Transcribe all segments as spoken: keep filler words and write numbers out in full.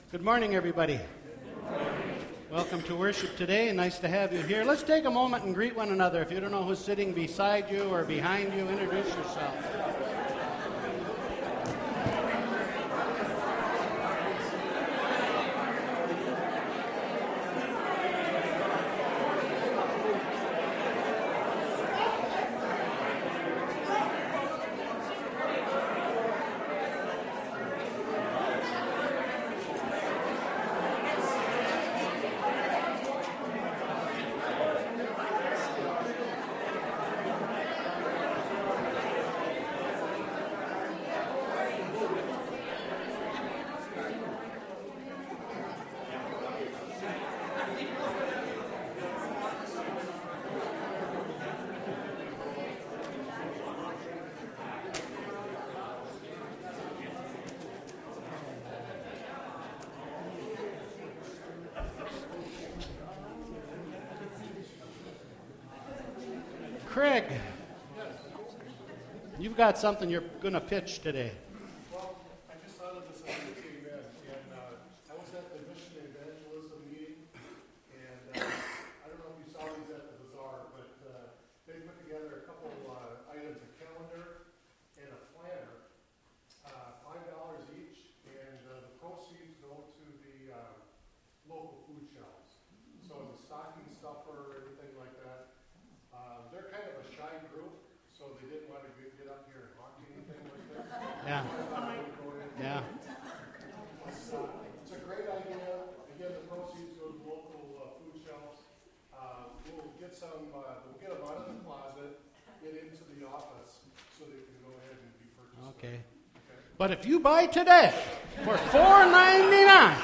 Good morning, everybody. Good morning. Welcome to worship today. Nice to have you here. Let's take a moment and greet one another. If you don't know who's sitting beside you or behind you, introduce yourself. Craig, you've got something you're going to pitch today. Well, I just thought of this at the event, and uh, I was at the Mission Evangelism meeting, and uh, I don't know if you saw these at the bazaar, but uh, they put together a couple uh, items, a calendar and a planner, uh, five dollars each, and uh, the proceeds go to the uh, local food shelves. So the stocking stuffer, everything like that. Uh, they're kind of a shy group, so they didn't want to get, get up here and talk anything like this. Yeah. Yeah. It's, uh, it's a great idea. Again, the proceeds go to local uh, food shelves. Uh, we'll get some. Uh, we'll get them out of the closet, get into the office, so they can go ahead and be purchased. Okay. Okay. But if you buy today for four ninety-nine,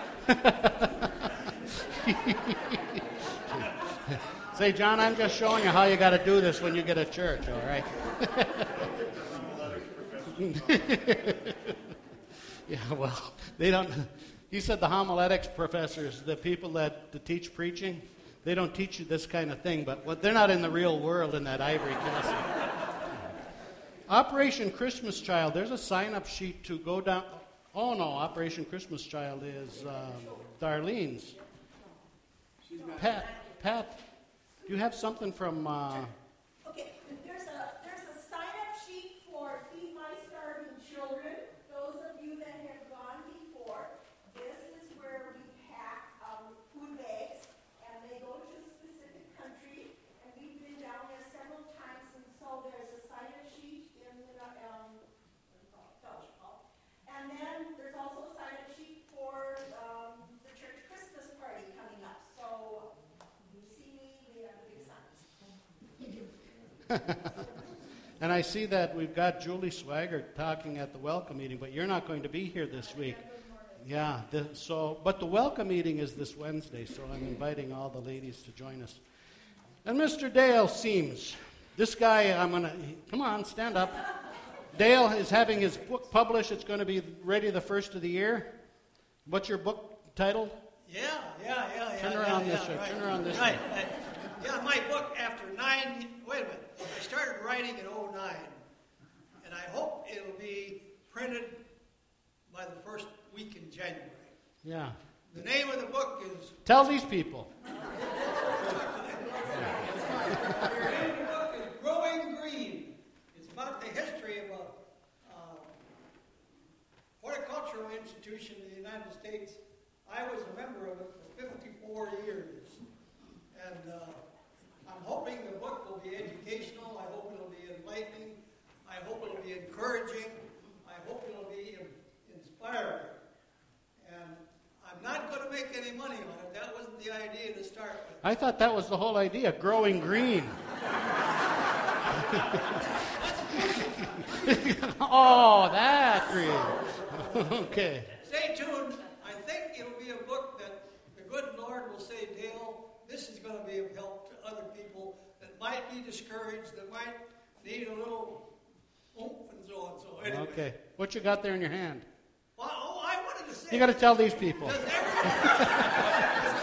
say, John, I'm just showing you how you got to do this when you get to church. All right. Yeah, well, they don't. He said the homiletics professors, the people that, that teach preaching, they don't teach you this kind of thing, but what, they're not in the real world in that ivory castle. Operation Christmas Child, there's a sign-up sheet to go down. Oh, no, Operation Christmas Child is um, Darlene's. Pat, Pat, do you have something from... Uh, Okay, there's a there's a sign-up sheet for Feed My Starving Children. Those of you that have gone before, this is where we pack um, food bags, and they go to a specific country. And we've been down there several times, and so there's a sign-up sheet in the um, what do you call it, fellowship hall. And then there's also a sign-up sheet for um, the church Christmas party coming up. So you see me, we have a big sign. and I see that we've got Julie Swaggart talking at the welcome meeting, but you're not going to be here this week. Yeah, the, so, but the welcome meeting is this Wednesday, so I'm inviting all the ladies to join us. And Mister Dale Seams, this guy, I'm going to, come on, stand up. Dale is having his book published. It's going to be ready the first of the year. What's your book title? Yeah, yeah, yeah, yeah. Turn yeah, around yeah, this way. Right, Turn around this right, way. Right. Yeah, my book after nine, wait a minute. I started writing in oh nine, and I hope it'll be printed by the first week in January. Yeah. The name of the book is... Tell these people. The name of the book is Growing Green. It's about the history of a uh, horticultural institution in the United States. I was a member of it for fifty-four years. And uh, I'm hoping the book will be educational. I hope it'll be enlightening. I hope it'll be encouraging. I hope it'll be inspiring. And I'm not going to make any money on it. That wasn't the idea to start with. I thought that was the whole idea, growing green. Oh, that green. Okay. Stay tuned. I think it'll be a book that the good Lord will say, Dale, this is going to be of help to other people that might be discouraged, that might need a little oomph and so on. So anyway. Okay. What you got there in your hand? Well, oh, I wanted to say. You got to tell these people. Does everyone,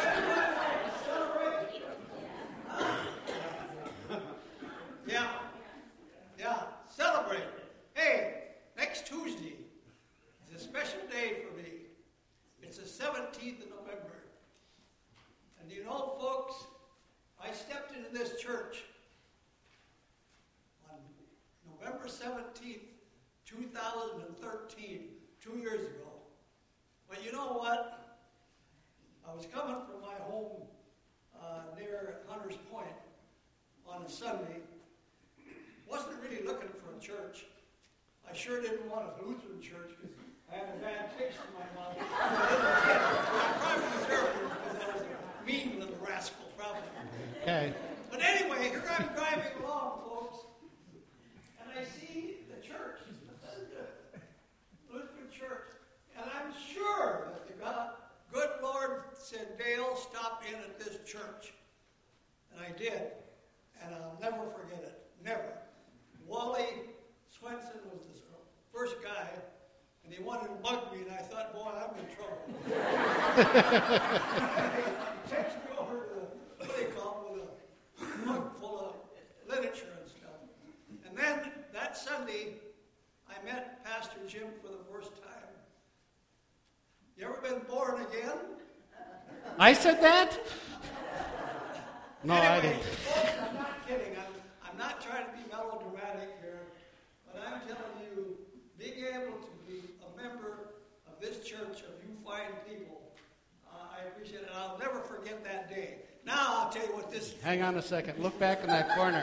yeah, yeah, celebrate. Hey, next Tuesday is a special day for me. It's a two years ago. But you know what? I was coming from my home uh, near Hunters Point on a Sunday. Wasn't really looking for a church. I sure didn't want a Lutheran church because I had a bad taste in my mouth. I probably deserved it because I was a mean little rascal, probably. Okay. But anyway, here I'm driving along, folks, and I see the church, the Lutheran church, and I'm sure that the God, good Lord said, Dale, stop in at this church. And I did, and I'll never forget it, never. Wally Swenson was the first guy, and he wanted to bug me, and I thought, boy, I'm in trouble. He takes me over to the, what do you call it, with a mug full of literature and stuff. And then that Sunday, I met Pastor Jim for the first time. You ever been born again? I said that? No, anyway, I didn't. Folks, I'm not kidding. I'm, I'm not trying to be melodramatic here, but I'm telling you, being able to be a member of this church of you fine people, uh, I appreciate it. I'll never forget that day. Now I'll tell you what this is. Hang on a second. Look back in that corner.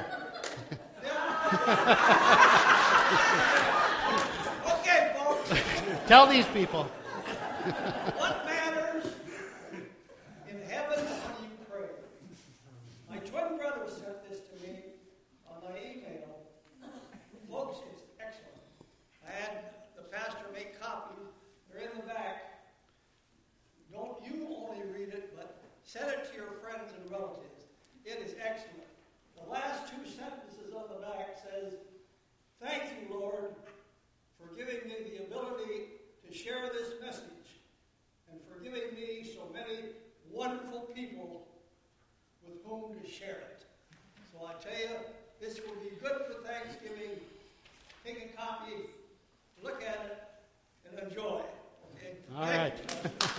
Okay, folks. Tell these people. What matters in heaven when you pray? My twin brother sent this to me on my email. Folks, it's excellent. I had the pastor make copies. They're in the back. Don't you only read it, but send it to your friends and relatives. It is excellent. The last two sentences on the back says, "Thank you, Lord, for giving me the ability to share this message and for giving me so many wonderful people with whom to share it." So I tell you, this will be good for Thanksgiving. Take a copy, look at it, and enjoy. Okay? All Thank right.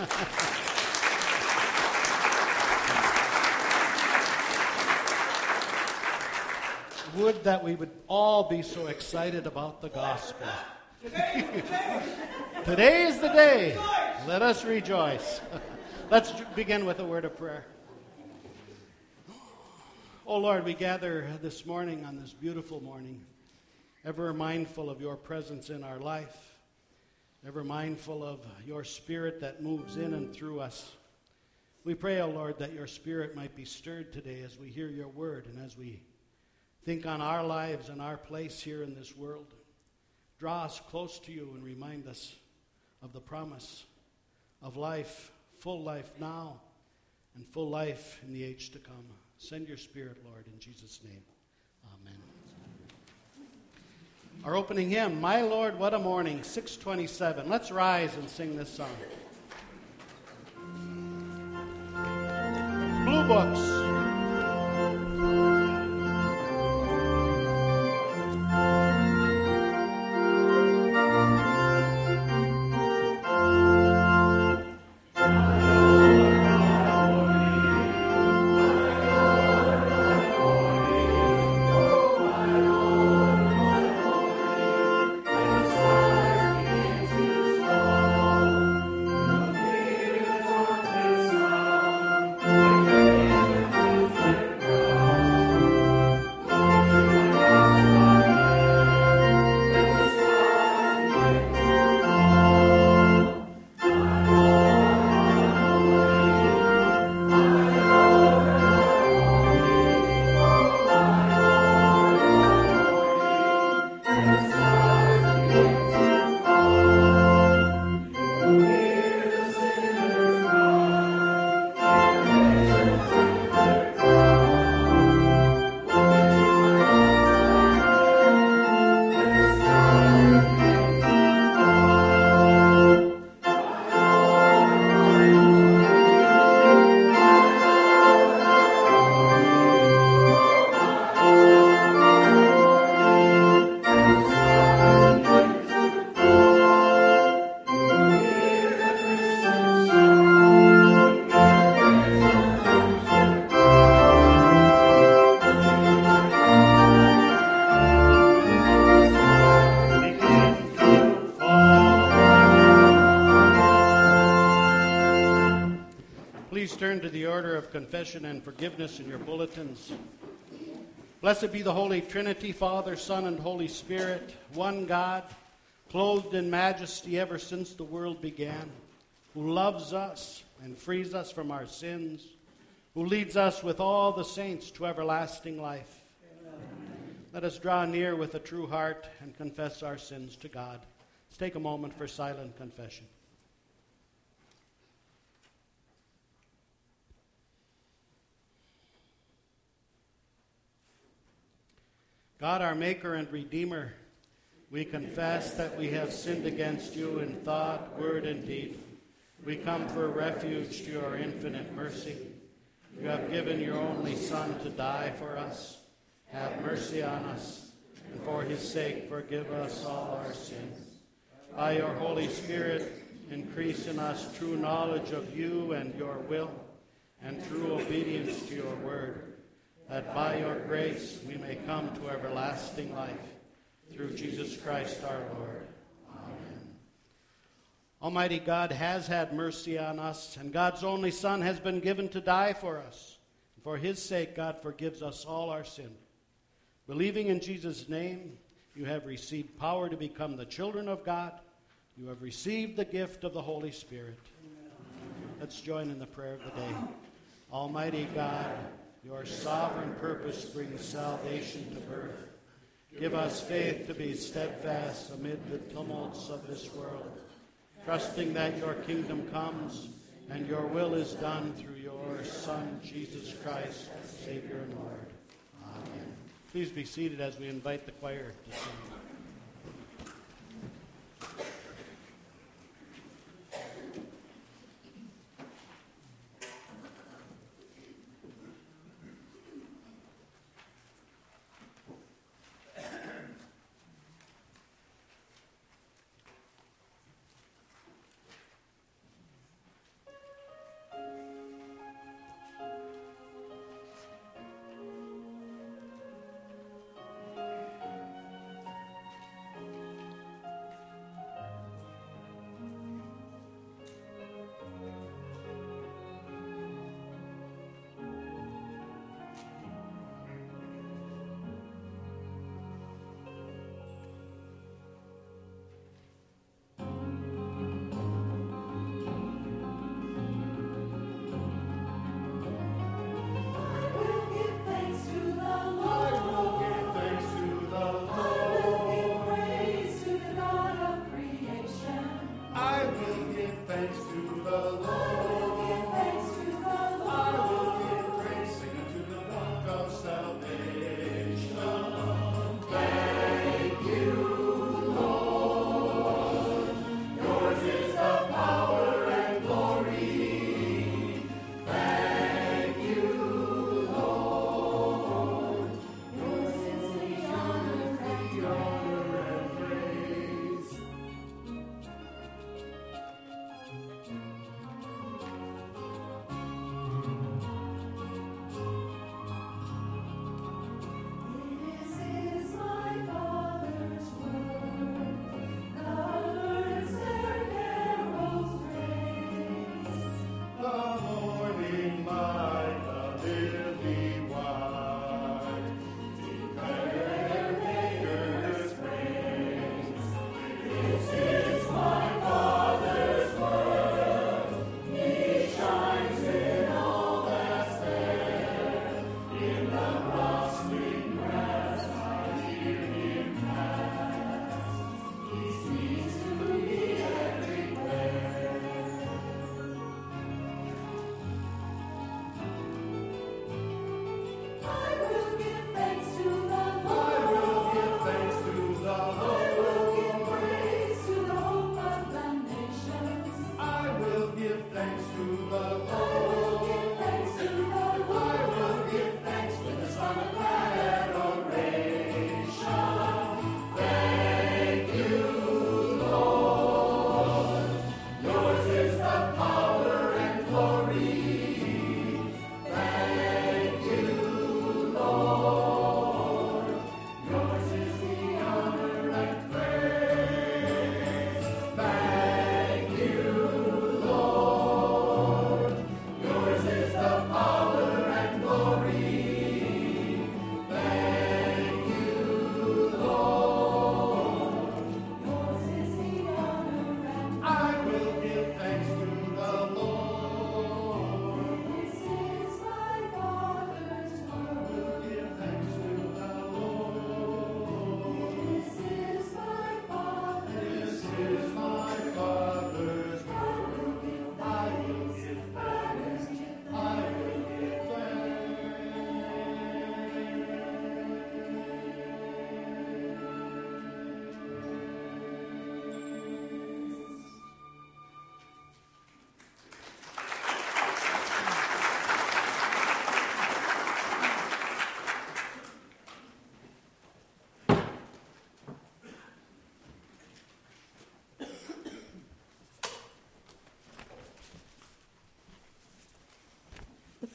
you. Would that we would all be so excited about the gospel. Today is the day. Today is the day. Let us rejoice. Let's begin with a word of prayer. Oh Lord, we gather this morning on this beautiful morning, ever mindful of your presence in our life, ever mindful of your Spirit that moves in and through us. We pray, O Lord, that your Spirit might be stirred today as we hear your word and as we think on our lives and our place here in this world. Draw us close to you and remind us of the promise of life, full life now, and full life in the age to come. Send your Spirit, Lord, in Jesus' name. Amen. Our opening hymn, My Lord, What a Morning, six twenty-seven. Let's rise and sing this song. Blue Books. Thank you. confession and forgiveness in your bulletins. Blessed be the Holy Trinity, Father, Son, and Holy Spirit, one God, clothed in majesty ever since the world began, who loves us and frees us from our sins, who leads us with all the saints to everlasting life. Amen. Let us draw near with a true heart and confess our sins to God. Let's take a moment for silent confession. God, our Maker and Redeemer, we confess that we have sinned against you in thought, word, and deed. We come for refuge to your infinite mercy. You have given your only Son to die for us. Have mercy on us, and for his sake forgive us all our sins. By your Holy Spirit, increase in us true knowledge of you and your will, and true obedience to your word, that by your grace we may come to everlasting life. Through Jesus Christ our Lord. Amen. Almighty God has had mercy on us, and God's only Son has been given to die for us. For his sake, God forgives us all our sin. Believing in Jesus' name, you have received power to become the children of God. You have received the gift of the Holy Spirit. Amen. Let's join in the prayer of the day. Almighty God, your sovereign purpose brings salvation to birth. Give us faith to be steadfast amid the tumults of this world, trusting that your kingdom comes and your will is done through your Son, Jesus Christ, Savior and Lord. Amen. Please be seated as we invite the choir to sing.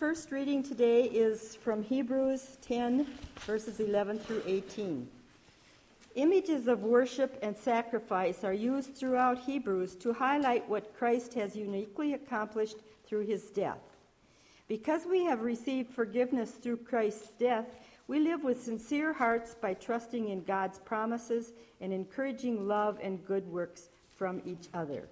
first reading today is from Hebrews ten, verses eleven through eighteen. Images of worship and sacrifice are used throughout Hebrews to highlight what Christ has uniquely accomplished through his death. Because we have received forgiveness through Christ's death, we live with sincere hearts by trusting in God's promises and encouraging love and good works from each other.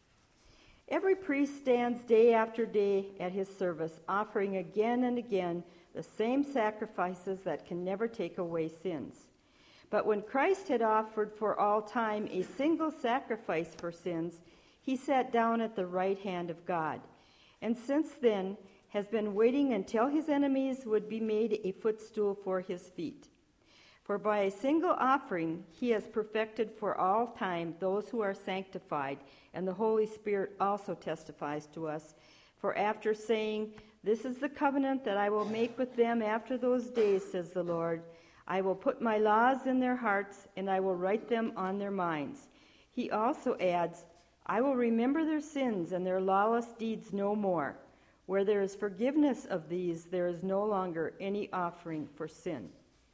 Every priest stands day after day at his service, offering again and again the same sacrifices that can never take away sins. But when Christ had offered for all time a single sacrifice for sins, he sat down at the right hand of God, and since then has been waiting until his enemies would be made a footstool for his feet. For by a single offering he has perfected for all time those who are sanctified, and the Holy Spirit also testifies to us. For after saying, "This is the covenant that I will make with them after those days," says the Lord, "I will put my laws in their hearts, and I will write them on their minds." He also adds, "I will remember their sins and their lawless deeds no more. Where there is forgiveness of these, there is no longer any offering for sin."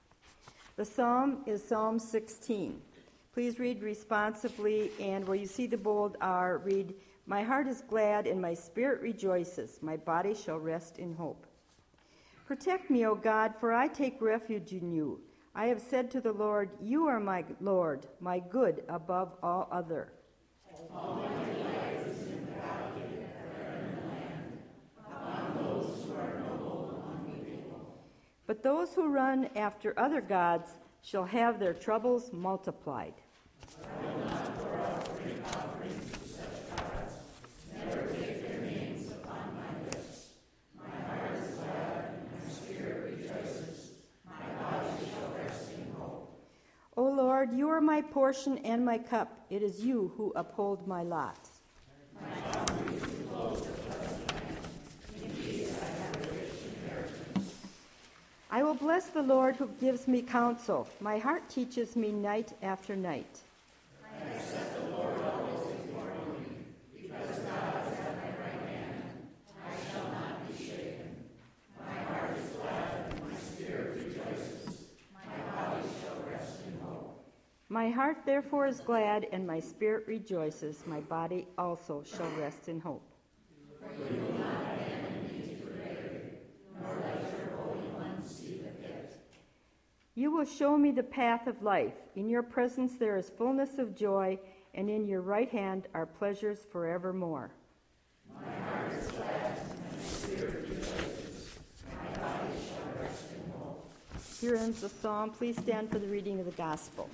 The psalm is Psalm sixteen. Please read responsibly, and where you see the bold R, read, "My heart is glad and my spirit rejoices. My body shall rest in hope." Protect me, O God, for I take refuge in you. I have said to the Lord, "You are my Lord, my good above all other." Almighty light is in the valley and the land, upon those who are noble among the people. But those who run after other gods shall have their troubles multiplied. I will not pour out drink offerings to such gods, never take their names upon my lips. My heart is glad, and my spirit rejoices. My body shall rest in hope. O Lord, you are my portion and my cup. It is you who uphold my lot. My boundaries enclose the pleasant land. In peace I have a rich inheritance. I will bless the Lord who gives me counsel. My heart teaches me night after night. I have set the Lord always before me, because God is at my right hand. I shall not be shaken. My heart is glad and my spirit rejoices. My body shall rest in hope. My heart therefore is glad and my spirit rejoices. My body also shall rest in hope. For you will not abandon me to the grave, nor let your Holy One see the pit. You will show me the path of life. In your presence there is fullness of joy, and in your right hand are pleasures forevermore. My heart is glad, and my spirit rejoices. My body shall rest in hope. Here ends the psalm. Please stand for the reading of the gospel.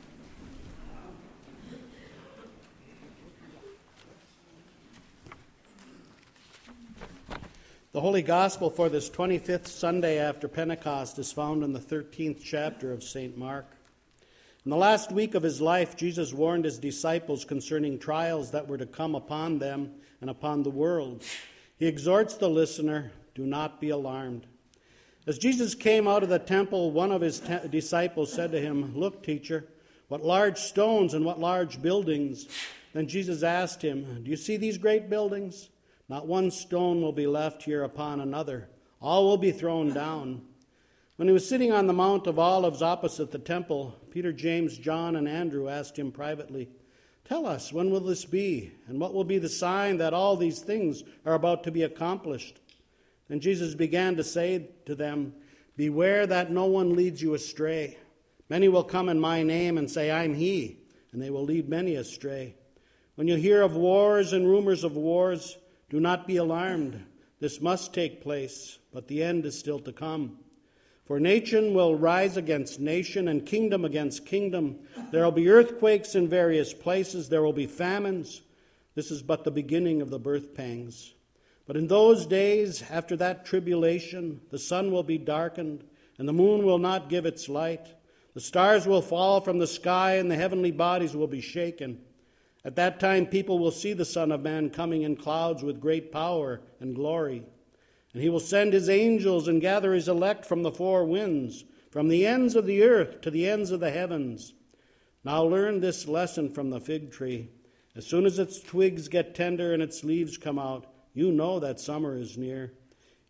The Holy Gospel for this twenty-fifth Sunday after Pentecost is found in the thirteenth chapter of Saint Mark. In the last week of his life, Jesus warned his disciples concerning trials that were to come upon them and upon the world. He exhorts the listener, "Do not be alarmed." As Jesus came out of the temple, one of his te- disciples said to him, "Look, teacher, what large stones and what large buildings." Then Jesus asked him, "Do you see these great buildings? Not one stone will be left here upon another. All will be thrown down." When he was sitting on the Mount of Olives opposite the temple, Peter, James, John, and Andrew asked him privately, "Tell us, when will this be? And what will be the sign that all these things are about to be accomplished?" Then Jesus began to say to them, "Beware that no one leads you astray. Many will come in my name and say, 'I'm he,' and they will lead many astray. When you hear of wars and rumors of wars, do not be alarmed. This must take place, but the end is still to come. For nation will rise against nation and kingdom against kingdom. There will be earthquakes in various places. There will be famines. This is but the beginning of the birth pangs. But in those days, after that tribulation, the sun will be darkened, and the moon will not give its light. The stars will fall from the sky, and the heavenly bodies will be shaken. At that time people will see the Son of Man coming in clouds with great power and glory. And he will send his angels and gather his elect from the four winds, from the ends of the earth to the ends of the heavens. Now learn this lesson from the fig tree. As soon as its twigs get tender and its leaves come out, you know that summer is near.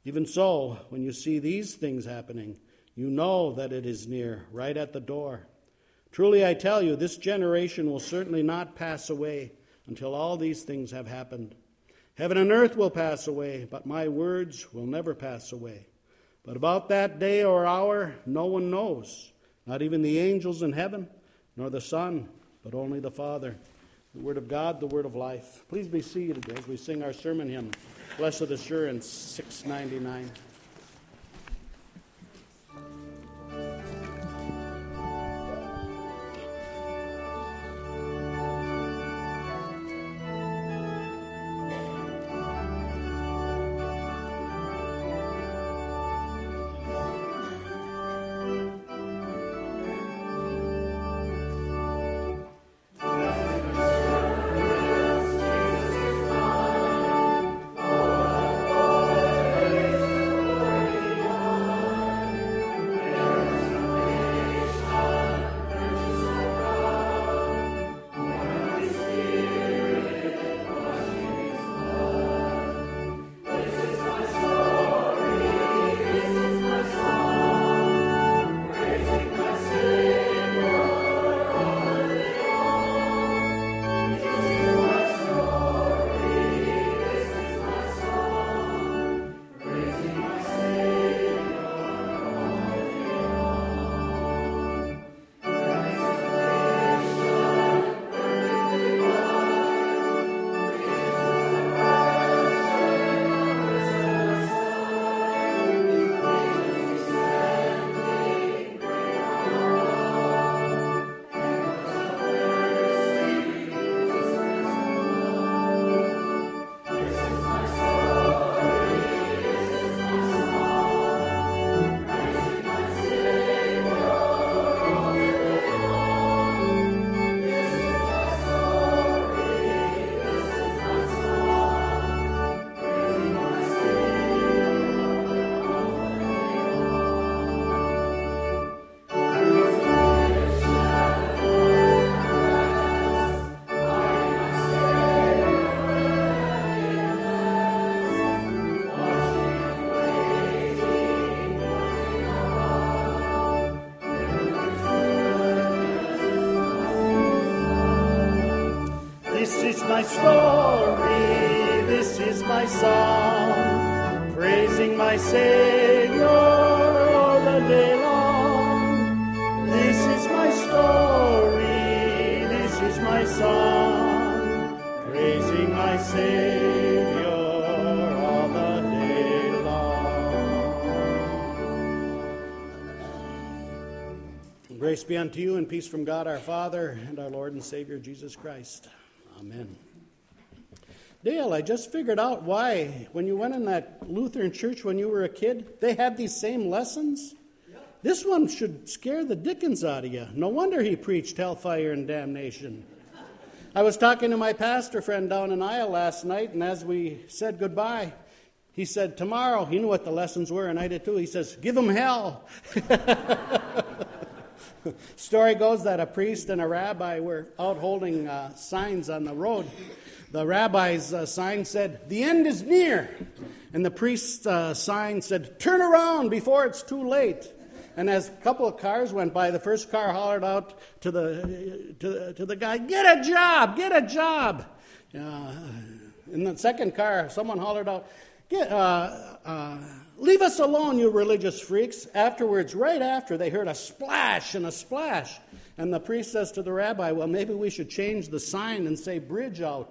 Even so, when you see these things happening, you know that it is near, right at the door. Truly I tell you, this generation will certainly not pass away until all these things have happened. Heaven and earth will pass away, but my words will never pass away. But about that day or hour, no one knows, not even the angels in heaven, nor the Son, but only the Father. The word of God, the word of life. Please be seated as we sing our sermon hymn, Blessed Assurance, six ninety-nine. My story, this is my song, praising my Savior all the day long. This is my story, this is my song, praising my Savior all the day long. Grace be unto you and peace from God our Father and our Lord and Savior Jesus Christ. Amen. Dale, I just figured out why, when you went in that Lutheran church when you were a kid, they had these same lessons. Yep. This one should scare the dickens out of you. No wonder he preached hellfire and damnation. I was talking to my pastor friend down in Iowa last night, and as we said goodbye, he said, tomorrow, he knew what the lessons were, and I did too. He says, give them hell. Story goes that a priest and a rabbi were out holding uh, signs on the road. The rabbi's uh, sign said, the end is near. And the priest's uh, sign said, turn around before it's too late. And as a couple of cars went by, the first car hollered out to the to, to the guy, get a job, get a job. Uh, in the second car, someone hollered out, get, uh, uh, leave us alone, you religious freaks. Afterwards, right after, they heard a splash and a splash. And the priest says to the rabbi, well, maybe we should change the sign and say bridge out.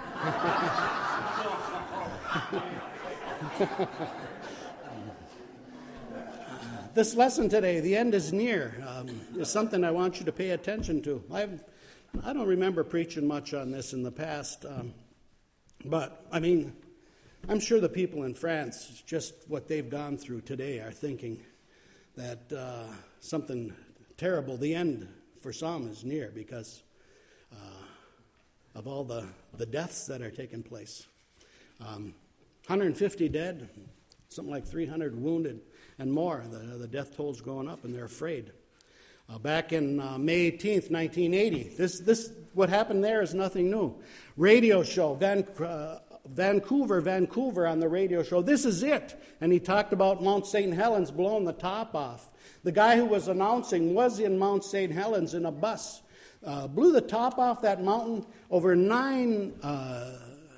This lesson today, the end is near, um, is something I want you to pay attention to. I've, I don't remember preaching much on this in the past, um, but, I mean, I'm sure the people in France, just what they've gone through today, are thinking that uh, something terrible, the end for some is near because uh, of all the, the deaths that are taking place. Um, one hundred fifty dead, something like three hundred wounded and more. The, the death toll's going up and they're afraid. Uh, back in uh, May eighteenth, nineteen eighty, this, this, what happened there is nothing new. Radio show, Van... Uh, Vancouver, Vancouver on the radio show. This is it. And he talked about Mount Saint Helens blowing the top off. The guy who was announcing was in Mount Saint Helens in a bus. Uh, blew the top off that mountain over nine uh,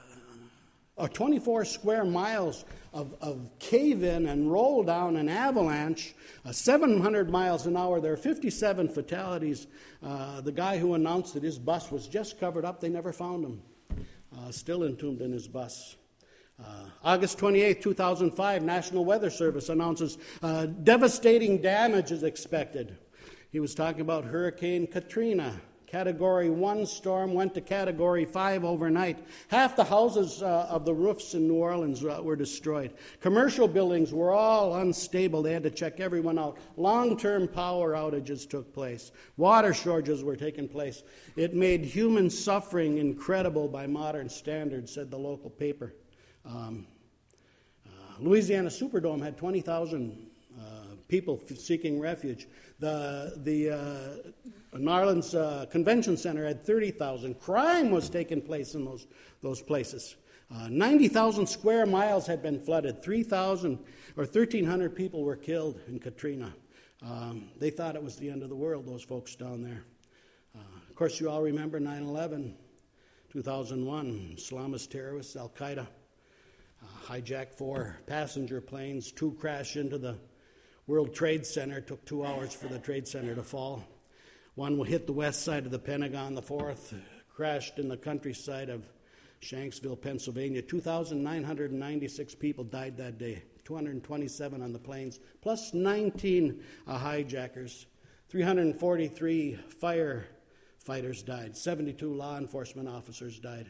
or twenty-four square miles of, of cave-in and roll down and avalanche, uh, seven hundred miles an hour. There are fifty-seven fatalities. Uh, the guy who announced that his bus was just covered up, they never found him. Uh, still entombed in his bus. Uh, August twenty-eighth, two thousand five, National Weather Service announces uh, devastating damage is expected. He was talking about Hurricane Katrina. Category one storm went to Category five overnight. Half the houses uh, of the roofs in New Orleans uh, were destroyed. Commercial buildings were all unstable. They had to check everyone out. Long-term power outages took place. Water shortages were taking place. It made human suffering incredible by modern standards, said the local paper. Um, uh, Louisiana Superdome had twenty thousand uh, people f- seeking refuge. The the uh, New Orleans uh, Convention Center had thirty thousand. Crime was taking place in those those places. Uh, ninety thousand square miles had been flooded. three thousand or thirteen hundred people were killed in Katrina. Um, they thought it was the end of the world, those folks down there. Uh, of course, you all remember nine eleven, two thousand one. Islamist terrorists, Al-Qaeda, uh, hijacked four passenger planes. Two crashed into the World Trade Center. It took two hours for the Trade Center to fall. One hit the west side of the Pentagon. The fourth crashed in the countryside of Shanksville, Pennsylvania. two thousand nine hundred ninety-six people died that day, two hundred twenty-seven on the planes, plus nineteen uh, hijackers. three hundred forty-three firefighters died. seventy-two law enforcement officers died.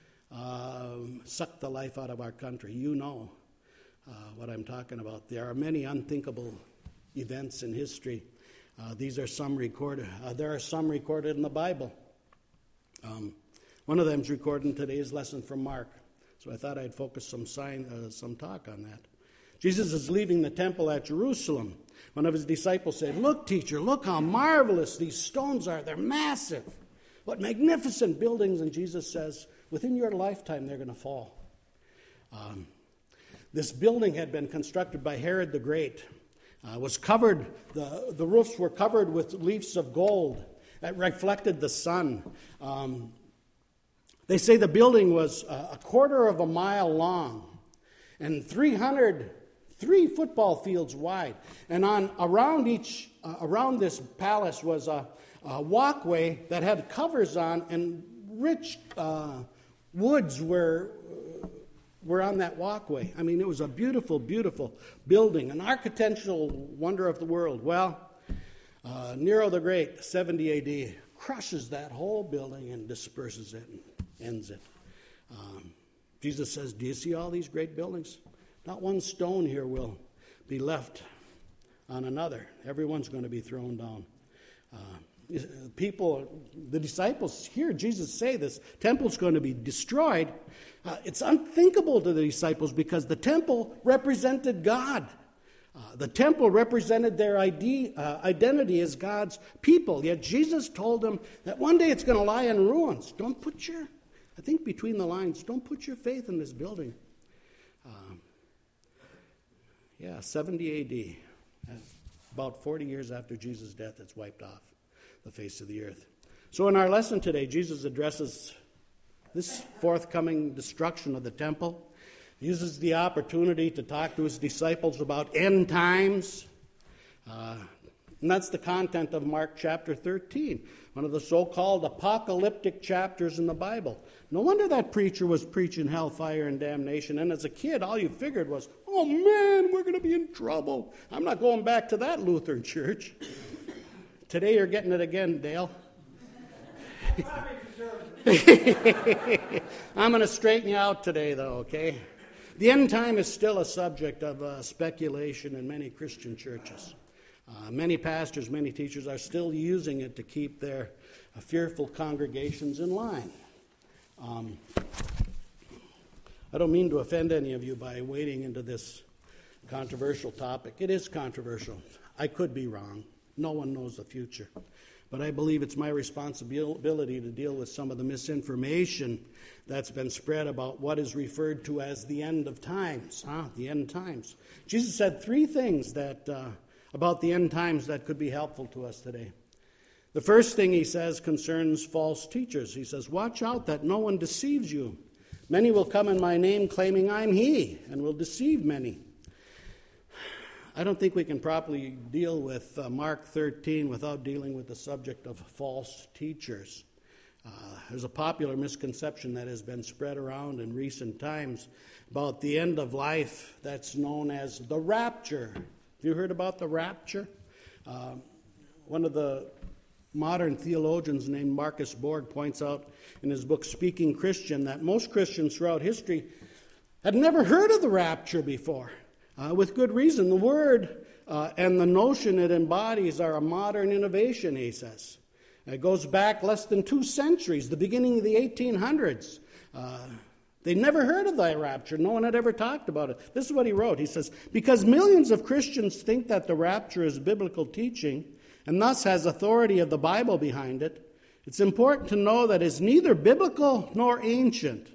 Um, sucked the life out of our country. You know uh, what I'm talking about. There are many unthinkable events in history. Uh, these are some recorded. Uh, there are some recorded in the Bible. Um, one of them is recorded in today's lesson from Mark. So I thought I'd focus some sign, uh, some talk on that. Jesus is leaving the temple at Jerusalem. One of his disciples said, "Look, teacher, look how marvelous these stones are. They're massive. What magnificent buildings." And Jesus says, within your lifetime, they're going to fall. Um, this building had been constructed by Herod the Great. Uh, was covered, the, the roofs were covered with leaves of gold that reflected the sun. Um, they say the building was a, a quarter of a mile long and three hundred, three football fields wide. And on around each, uh, around this palace was a, a walkway that had covers on, and rich uh, woods were were on that walkway. I mean, it was a beautiful, beautiful building, an architectural wonder of the world. Well, uh, Nero the Great, seventy A D, crushes that whole building and disperses it and ends it. Um, Jesus says, do you see all these great buildings? Not one stone here will be left on another. Everyone's going to be thrown down. Uh, people, the disciples hear Jesus say this, temple's going to be destroyed. Uh, it's unthinkable to the disciples because the temple represented God. Uh, the temple represented their I D, uh, identity as God's people. Yet Jesus told them that one day it's going to lie in ruins. Don't put your, I think between the lines, don't put your faith in this building. Um, yeah, seventy A D, about forty years after Jesus' death, it's wiped off the face of the earth. So in our lesson today, Jesus addresses this forthcoming destruction of the temple. He uses the opportunity to talk to his disciples about end times. Uh, and that's the content of Mark chapter thirteen, one of the so-called apocalyptic chapters in the Bible. No wonder that preacher was preaching hellfire and damnation. And as a kid, all you figured was, oh man, we're going to be in trouble. I'm not going back to that Lutheran church. Today you're getting it again, Dale. I'm going to straighten you out today, though, okay? The end time is still a subject of uh, speculation in many Christian churches. Uh, many pastors, many teachers are still using it to keep their uh, fearful congregations in line. Um, I don't mean to offend any of you by wading into this controversial topic. It is controversial. I could be wrong. No one knows the future. but I believe it's my responsibility to deal with some of the misinformation that's been spread about what is referred to as the end of times, huh? The end times. Jesus said three things that uh, about the end times that could be helpful to us today. The first thing he says concerns false teachers. He says, watch out that no one deceives you. Many will come in my name claiming I'm he, and will deceive many. I don't think we can properly deal with uh, Mark thirteen without dealing with the subject of false teachers. Uh, there's a popular misconception that has been spread around in recent times about the end of life that's known as the rapture. Have you heard about the rapture? Uh, one of the modern theologians named Marcus Borg points out in his book Speaking Christian that most Christians throughout history had never heard of the rapture before. Uh, with good reason. The word uh, and the notion it embodies are a modern innovation, he says. It goes back less than two centuries, the beginning of the eighteen hundreds. Uh, they never heard of the rapture. No one had ever talked about it. This is what he wrote. He says, because millions of Christians think that the rapture is biblical teaching and thus has authority of the Bible behind it, it's important to know that it's neither biblical nor ancient,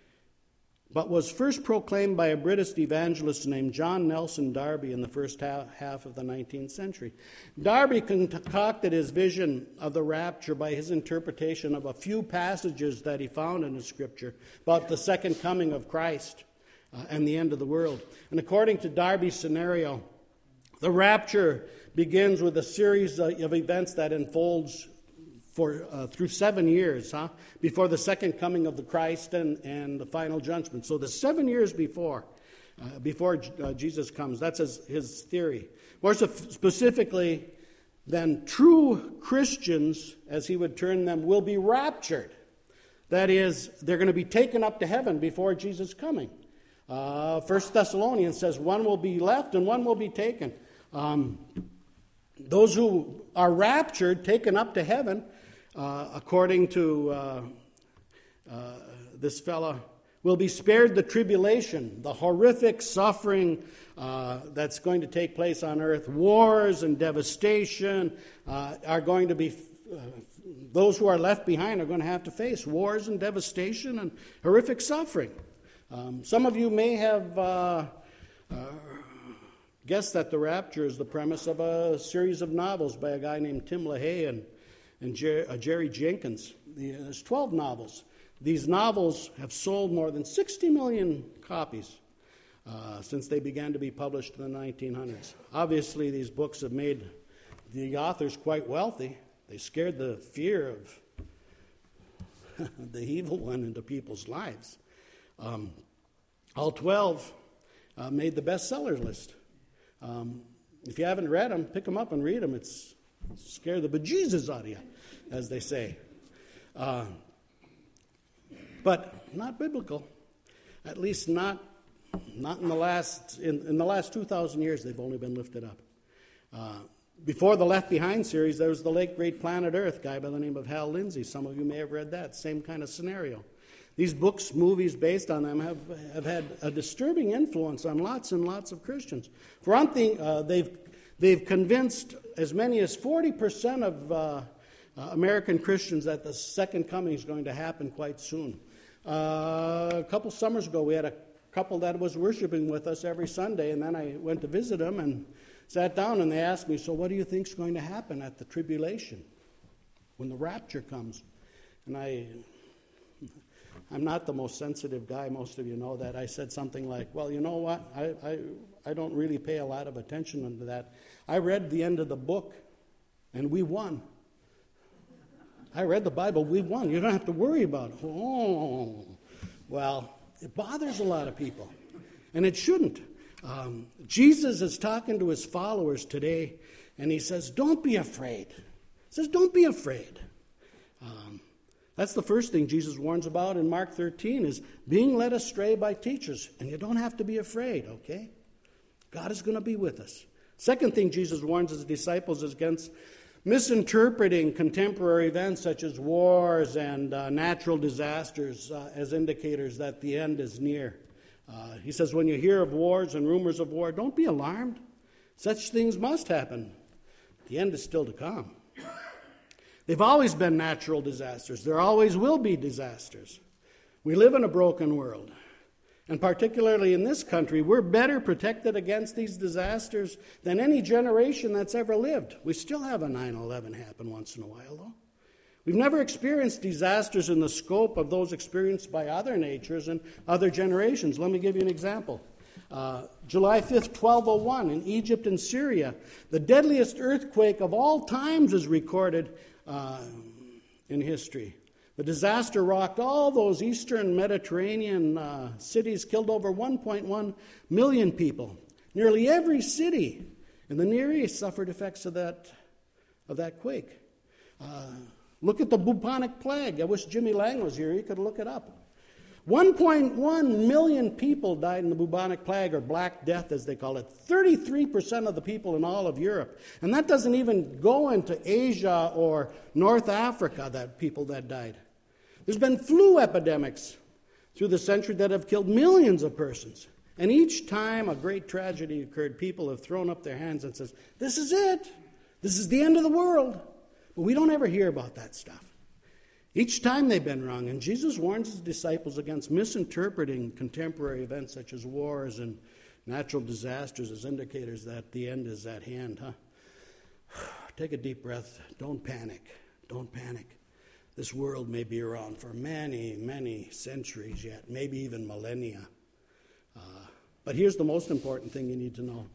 but was first proclaimed by a British evangelist named John Nelson Darby in the first half of the nineteenth century. Darby concocted his vision of the rapture by his interpretation of a few passages that he found in the Scripture about the second coming of Christ uh, and the end of the world. And according to Darby's scenario, the rapture begins with a series of events that unfolds for uh, through seven years, huh, before the second coming of the Christ and, and the final judgment. So the seven years before, uh, before uh, Jesus comes, that's his, his theory. More specifically, then true Christians, as he would term them, will be raptured. That is, they're going to be taken up to heaven before Jesus' coming. Uh, First Thessalonians says one will be left and one will be taken. Um, those who are raptured, taken up to heaven, Uh, according to uh, uh, this fella, will be spared the tribulation, the horrific suffering uh, that's going to take place on earth. Wars and devastation uh, are going to be, uh, those who are left behind are going to have to face wars and devastation and horrific suffering. Um, some of you may have uh, uh, guessed that the rapture is the premise of a series of novels by a guy named Tim LaHaye and and Jer- uh, Jerry Jenkins. The, uh, there's twelve novels. These novels have sold more than sixty million copies uh, since they began to be published in the nineteen hundreds. Obviously, these books have made the authors quite wealthy. They scared the fear of the evil one into people's lives. Um, all twelve uh, made the bestseller list. Um, if you haven't read them, pick them up and read them. It's scare the bejesus out of you, as they say. Uh, but not biblical. At least not not in the last in, in the last two thousand years. They've only been lifted up. Uh, before the Left Behind series, there was the late great Planet Earth guy by the name of Hal Lindsey. Some of you may have read that. Same kind of scenario. These books, movies based on them have have had a disturbing influence on lots and lots of Christians. For one thing, uh, they've They've convinced as many as forty percent of uh, uh, American Christians that the second coming is going to happen quite soon. Uh, a couple summers ago, we had a couple that was worshiping with us every Sunday, and then I went to visit them and sat down, and they asked me, so what do you think is going to happen at the tribulation when the rapture comes? And I... I'm not the most sensitive guy, most of you know that. I said something like, well, you know what, I, I, I don't really pay a lot of attention to that. I read the end of the book, and we won. I read the Bible, we won. You don't have to worry about it. Oh, well, it bothers a lot of people, and it shouldn't. Um, Jesus is talking to his followers today, and he says, don't be afraid. He says, don't be afraid. Um, That's the first thing Jesus warns about in Mark thirteen is being led astray by teachers. And you don't have to be afraid, okay? God is going to be with us. Second thing Jesus warns his disciples is against misinterpreting contemporary events such as wars and uh, natural disasters uh, as indicators that the end is near. Uh, he says, when you hear of wars and rumors of war, don't be alarmed. Such things must happen. The end is still to come. They've always been natural disasters. There always will be disasters. We live in a broken world. And particularly in this country, we're better protected against these disasters than any generation that's ever lived. We still have a nine eleven happen once in a while, though. We've never experienced disasters in the scope of those experienced by other natures and other generations. Let me give you an example. Uh, July fifth, twelve oh one, in Egypt and Syria, the deadliest earthquake of all times is recorded uh, in history. The disaster rocked all those eastern Mediterranean uh, cities, killed over one point one million people. Nearly every city in the Near East suffered effects of that, of that quake. Uh, look at the bubonic plague. I wish Jimmy Lang was here. He could look it up. one point one million people died in the bubonic plague, or Black Death as they call it. thirty-three percent of the people in all of Europe. And that doesn't even go into Asia or North Africa, that people that died. There's been flu epidemics through the century that have killed millions of persons. And each time a great tragedy occurred, people have thrown up their hands and says, this is it. This is the end of the world. But we don't ever hear about that stuff. Each time they've been wrong. And Jesus warns his disciples against misinterpreting contemporary events such as wars and natural disasters as indicators that the end is at hand. Huh? Take a deep breath. Don't panic. Don't panic. This world may be around for many, many centuries yet, maybe even millennia. Uh, but here's the most important thing you need to know.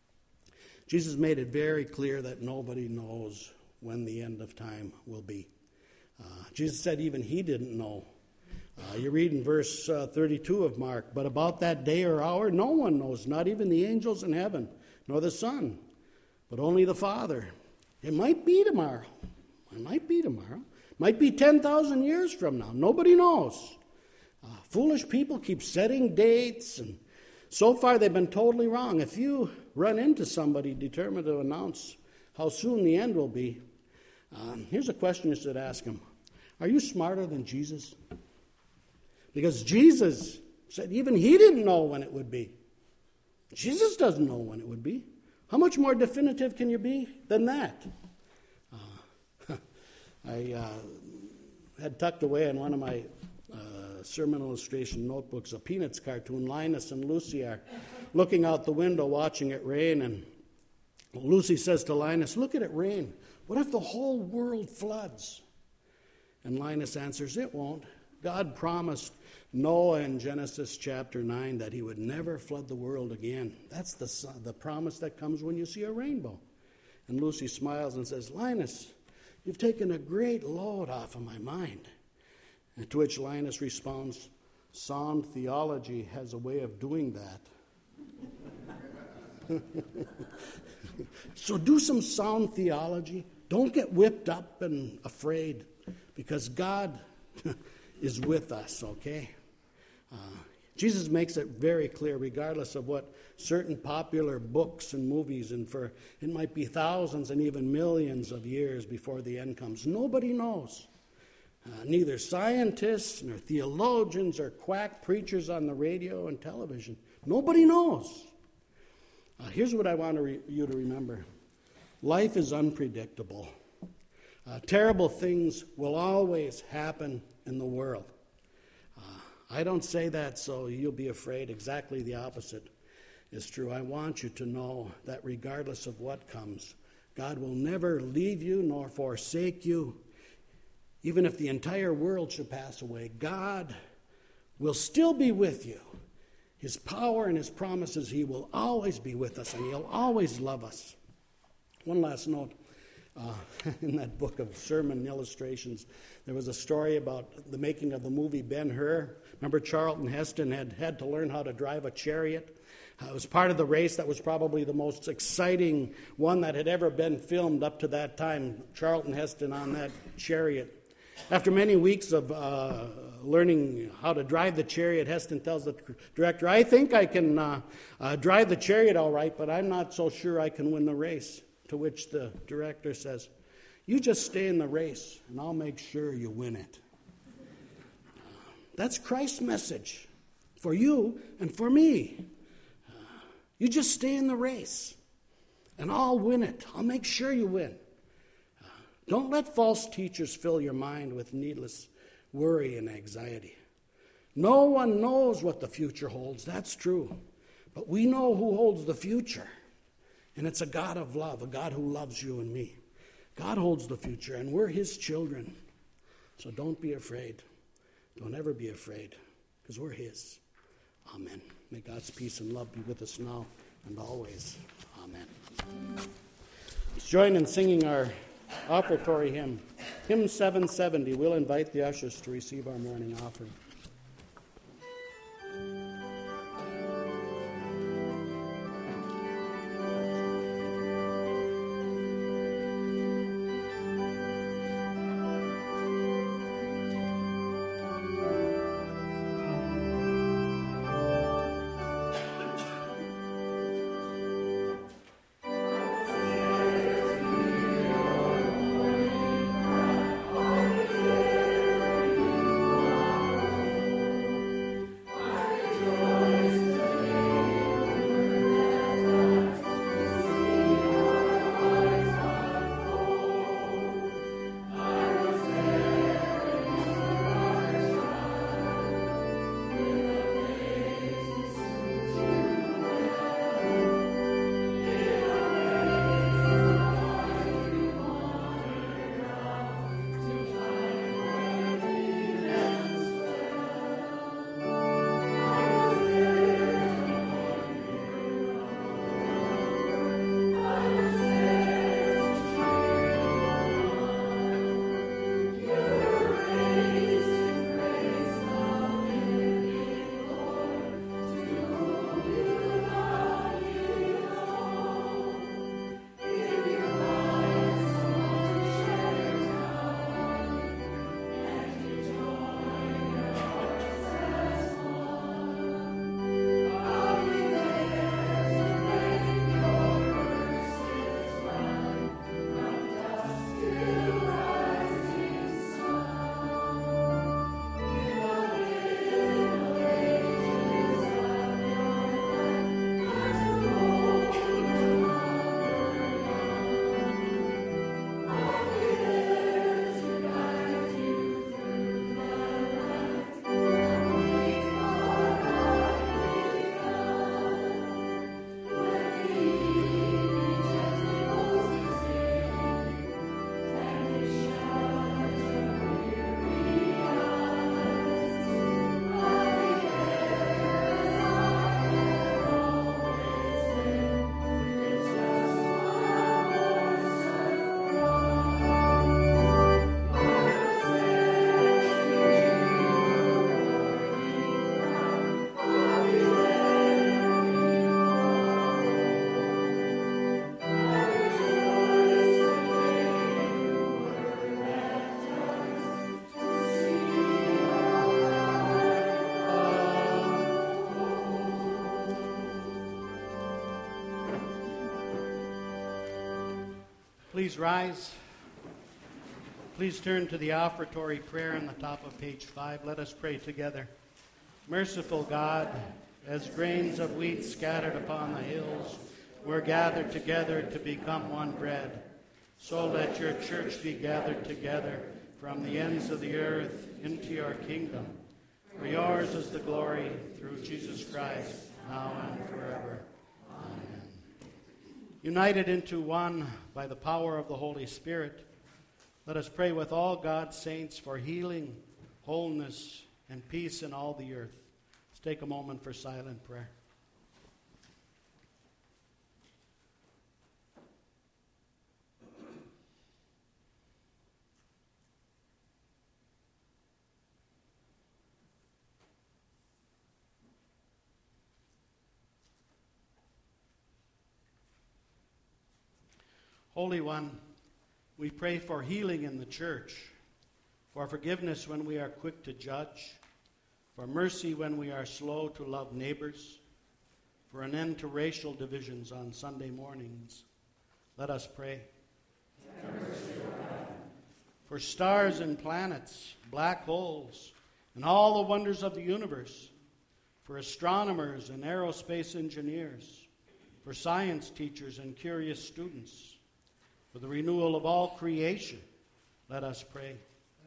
Jesus made it very clear that nobody knows when the end of time will be. Uh, Jesus said even he didn't know. Uh, you read in verse uh, thirty-two of Mark, but about that day or hour, no one knows, not even the angels in heaven, nor the Son, but only the Father. It might be tomorrow. It might be tomorrow. Might be ten thousand years from now. Nobody knows. Uh, foolish people keep setting dates, and so far they've been totally wrong. If you run into somebody determined to announce how soon the end will be, um, here's a question you should ask them. Are you smarter than Jesus? Because Jesus said even he didn't know when it would be. Jesus doesn't know when it would be. How much more definitive can you be than that? I uh, had tucked away in one of my uh, sermon illustration notebooks a Peanuts cartoon. Linus and Lucy are looking out the window watching it rain, and Lucy says to Linus, look at it rain. What if the whole world floods? And Linus answers, it won't. God promised Noah in Genesis chapter nine that he would never flood the world again. That's the, the promise that comes when you see a rainbow. And Lucy smiles and says, Linus, you've taken a great load off of my mind. And to which Linus responds, sound theology has a way of doing that. So do some sound theology. Don't get whipped up and afraid, because God is with us, okay? Uh, Jesus makes it very clear, regardless of what certain popular books and movies, and for it might be thousands and even millions of years before the end comes. Nobody knows. Uh, neither scientists nor theologians or quack preachers on the radio and television. Nobody knows. Uh, here's what I want to re- you to remember. Life is unpredictable. Uh, terrible things will always happen in the world. Uh, I don't say that so you'll be afraid. Exactly the opposite is true. I want you to know that regardless of what comes, God will never leave you nor forsake you. Even if the entire world should pass away, God will still be with you. His power and his promises, he will always be with us, and he'll always love us. One last note. Uh, in that book of sermon illustrations, there was a story about the making of the movie Ben-Hur. Remember, Charlton Heston had had to learn how to drive a chariot. Uh, it was part of the race that was probably the most exciting one that had ever been filmed up to that time. Charlton Heston on that chariot. After many weeks of uh, learning how to drive the chariot, Heston tells the director, I think I can uh, uh, drive the chariot all right, but I'm not so sure I can win the race. To which the director says, you just stay in the race, and I'll make sure you win it. Uh, that's Christ's message for you and for me. Uh, you just stay in the race, and I'll win it. I'll make sure you win. Uh, Don't let false teachers fill your mind with needless worry and anxiety. No one knows what the future holds, that's true. But we know who holds the future. And it's a God of love, a God who loves you and me. God holds the future, and we're his children. So don't be afraid. Don't ever be afraid, because we're his. Amen. May God's peace and love be with us now and always. Amen. Let's join in singing our offertory hymn. Hymn seven seventy. We'll invite the ushers to receive our morning offering. Please rise. Please turn to the offertory prayer on the top of page five. Let us pray together. Merciful God, as grains of wheat scattered upon the hills were gathered together to become one bread, so let your church be gathered together from the ends of the earth into your kingdom. For yours is the glory through Jesus Christ, now and forever. Amen. United into one by the power of the Holy Spirit, let us pray with all God's saints for healing, wholeness, and peace in all the earth. Let's take a moment for silent prayer. Holy One, we pray for healing in the church, for forgiveness when we are quick to judge, for mercy when we are slow to love neighbors, for an end to racial divisions on Sunday mornings. Let us pray. For stars and planets, black holes, and all the wonders of the universe, for astronomers and aerospace engineers, for science teachers and curious students, for the renewal of all creation, Let us pray.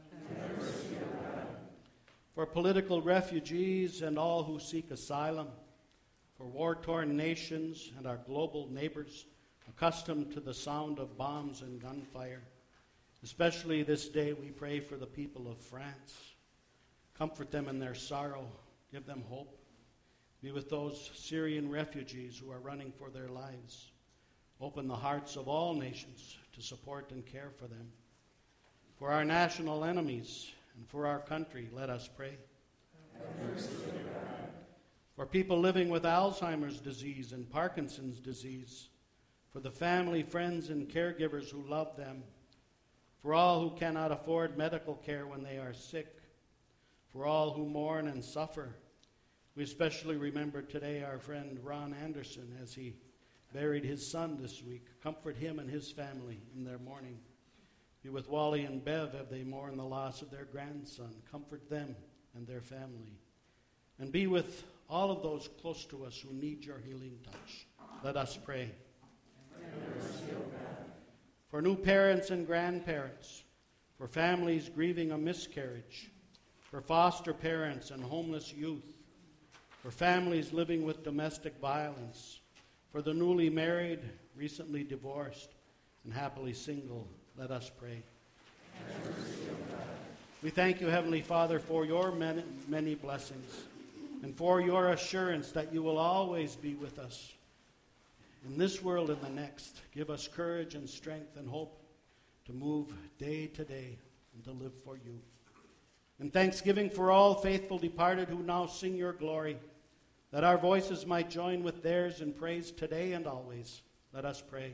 For political refugees and all who seek asylum, for war-torn nations and our global neighbors accustomed to the sound of bombs and gunfire. Especially this day we pray for the people of France. Comfort them in their sorrow. Give them hope. Be with those Syrian refugees who are running for their lives. Open the hearts of all nations to support and care for them. For our national enemies and for our country, let us pray. For people living with Alzheimer's disease and Parkinson's disease, for the family, friends, and caregivers who love them, for all who cannot afford medical care when they are sick, for all who mourn and suffer. We especially remember today our friend Ron Anderson as he buried his son this week. Comfort him and his family in their mourning. Be with Wally and Bev as they mourn the loss of their grandson. Comfort them and their family. And be with all of those close to us who need your healing touch. Let us pray. For new parents and grandparents, for families grieving a miscarriage, for foster parents and homeless youth, for families living with domestic violence, for the newly married, recently divorced, and happily single, let us pray. We thank you, Heavenly Father, for your many, many blessings and for your assurance that you will always be with us in this world and the next. Give us courage and strength and hope to move day to day and to live for you. And thanksgiving for all faithful departed who now sing your glory, that our voices might join with theirs in praise today and always. Let us pray.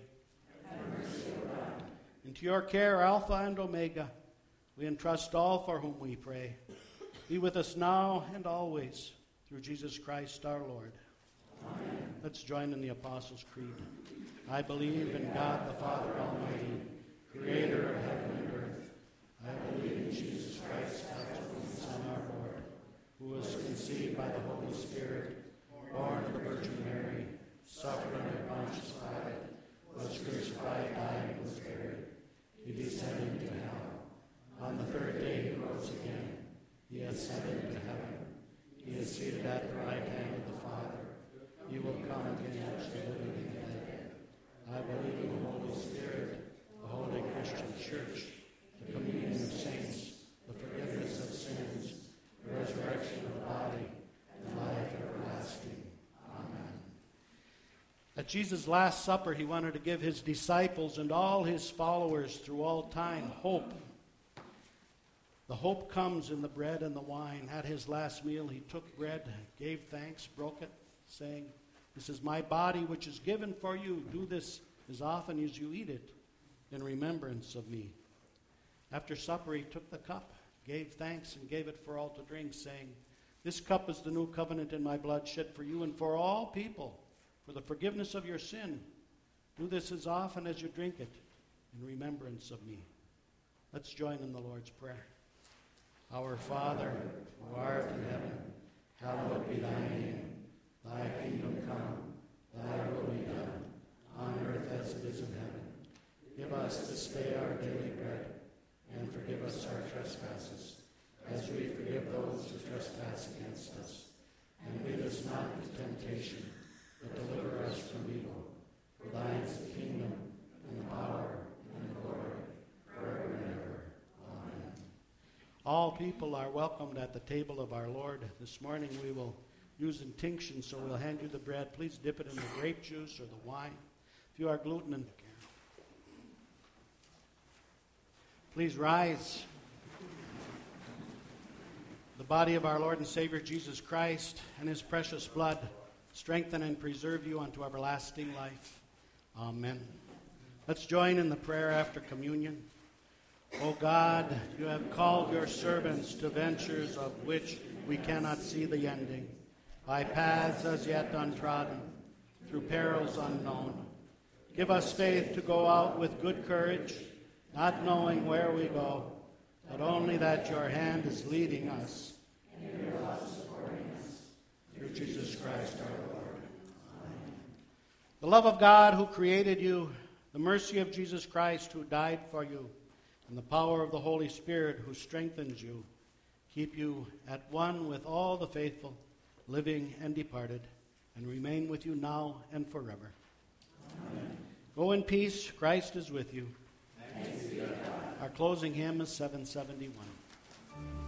Into your care, Alpha and Omega, we entrust all for whom we pray. Be with us now and always, through Jesus Christ our Lord. Amen. Let's join in the Apostles' Creed. I believe in God the Father Almighty, creator of heaven and earth. I believe in Jesus Christ, God's Son, our Lord, who was conceived by the Holy Spirit, born of the Virgin Mary, suffered under Pontius Pilate, was crucified, died, and was buried. He descended into hell. On the third day he rose again. He ascended into heaven. He is seated at the right hand of the Father. He will come again to judge the living and the dead. I believe in the Holy Spirit, the holy Christian Church, the communion of saints, the forgiveness of sins, the resurrection of the body, and life everlasting. Amen. At Jesus' Last Supper, he wanted to give his disciples and all his followers through all time hope. The hope comes in the bread and the wine. At his last meal, he took bread, gave thanks, broke it, saying, "This is my body which is given for you. Do this as often as you eat it in remembrance of me." After supper, he took the cup, gave thanks, and gave it for all to drink, saying, "This cup is the new covenant in my blood, shed for you and for all people, for the forgiveness of your sin. Do this as often as you drink it in remembrance of me." Let's join in the Lord's Prayer. Our Father, who art in heaven, hallowed be thy name. Thy kingdom come, thy will be done, on earth as it is in heaven. Give us this day our daily bread, and forgive us our trespasses, as we forgive those who trespass against us. And lead us not into temptation, but deliver us from evil. For thine is the kingdom, and the power, and the glory, forever and ever. Amen. All people are welcomed at the table of our Lord. This morning we will use intinction, so we'll hand you the bread. Please dip it in the grape juice or the wine. If you are gluten intolerant, please rise. The body of our Lord and Savior Jesus Christ and his precious blood strengthen and preserve you unto everlasting life. Amen. Let's join in the prayer after communion. O God, you have called your servants to ventures of which we cannot see the ending, by paths as yet untrodden, through perils unknown. Give us faith to go out with good courage, not knowing where we go, but only that your hand is leading us, and your love supporting us, through Jesus Christ our Lord. Amen. The love of God who created you, the mercy of Jesus Christ who died for you, and the power of the Holy Spirit who strengthens you, keep you at one with all the faithful, living and departed, and remain with you now and forever. Amen. Go in peace. Christ is with you. Thanks be to God. Our closing hymn is seven seventy-one.